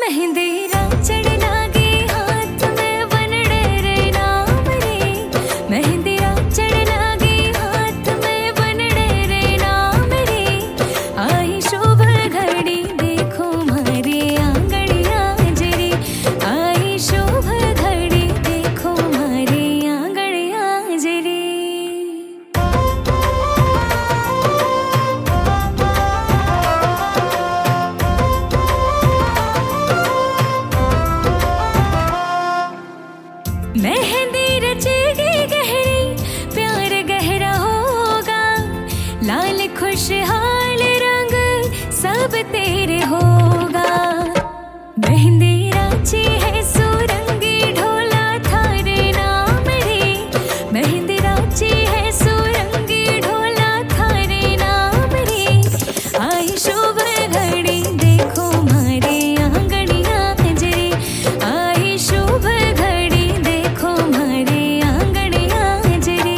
मेहंदी राचड़ लागे हाथ में बनड़े रे नाम रे। मेहंदी राचड़ लागे हाथ में बनड़े रे नाम रे। आई शुभ घड़ी देखो मारे आंगड़िया जरी। आई शुभ घड़ी देखो मारे आंगड़िया जरी। मेहंदी रचेगी गहरी प्यार गहरा होगा। लाल खुशहाल रंग सब तेरे होगा। मेहंदी राची है सुरंगी ढोला थारे नाम रे। मेहंदी राची है सुरंगी ढोला थारे नाम रे। आई शुभ घड़ी देखो मारे आंगड़िया जरी। आई शुभ घड़ी देखो मारे आंगड़िया जरी।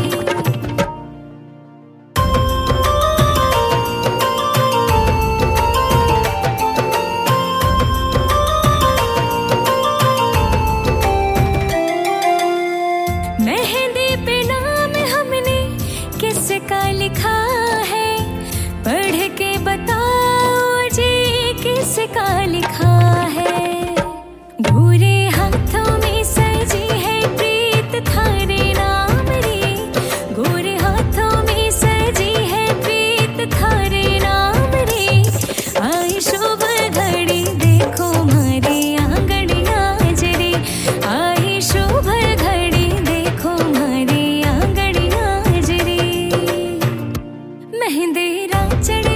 मेहंदी पे नाम हमने किसका लिखा है। पढ़ के बताओ जी किसका लिखा है। गोरे हाथों में सजी है प्रीत थारे नाम रे। गोरे हाथों में सजी है प्रीत थारे नाम रे। आई शुभ घड़ी देखो मारे आंगड़िया जरी। आई शुभ घड़ी देखो मारे आंगड़िया जरी। मेहंदी राचड़